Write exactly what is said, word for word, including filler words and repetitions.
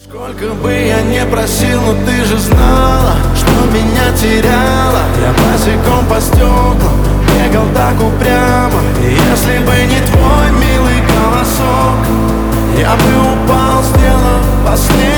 Сколько бы я не просил, но ты же знала, что меня теряла. Я босиком по стеклам бегал так упрямо. И если бы не твой милый голосок, я бы упал, сделав последний